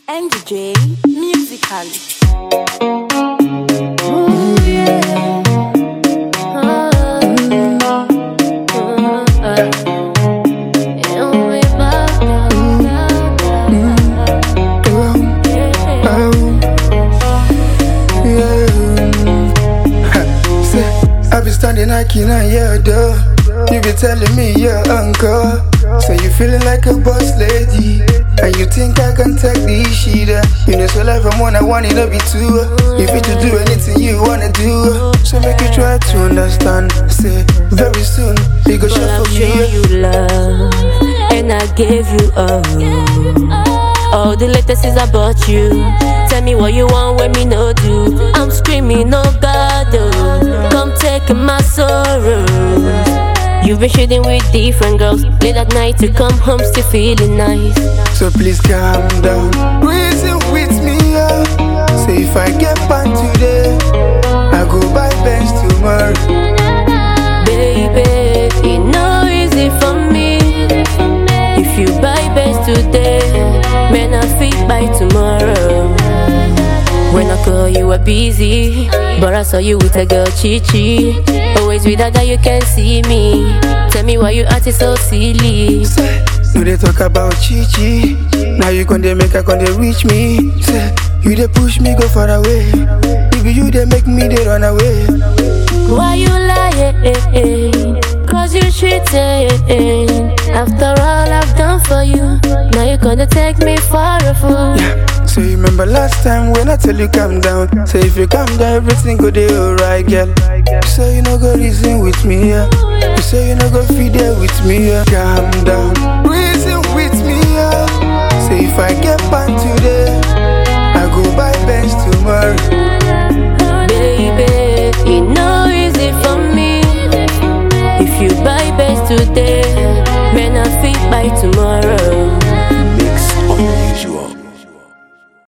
NJ Musical. Ooh, yeah. I be standing knocking on your door. You be telling me your uncle. So you feeling like a boss lady, and you think I can take this shit. You know so life I'm one, I want it to be two. You fit to do anything you wanna do. So make you try to understand. Say very soon we go shop for me. You love, and I gave you all the latest is about you. Tell me what you want when me no do. I'm screaming, oh God, oh, come take my sorrow. You've been shooting with different girls, late at night to come home still feeling nice. So please calm down, reason with me, say if I get back today, I go buy Benz tomorrow. Baby, it no easy for me. If you buy Benz today, man I fit by tomorrow. When I call you are busy, but I saw you with a girl Chichi. Always with that guy you can see me. Tell me why you acting so silly. Say, you they talk about Chichi. Now you gon' they make her gon' they reach me. Say, you they push me go far away. If you they make me they run away. Why you lying? Cause you cheating. After all I've done for you, now you gonna take me for a fool. Yeah. So you remember last time when I tell you calm down. Say if you calm down everything go dey alright, girl. You say you no go reason with me, yeah. You say you no go feed there with me, yeah. Calm down, reason with me, yeah. Say if I get back today, I go buy Benz tomorrow. Baby, it no easy for me. If you buy Benz today, man I fit by tomorrow.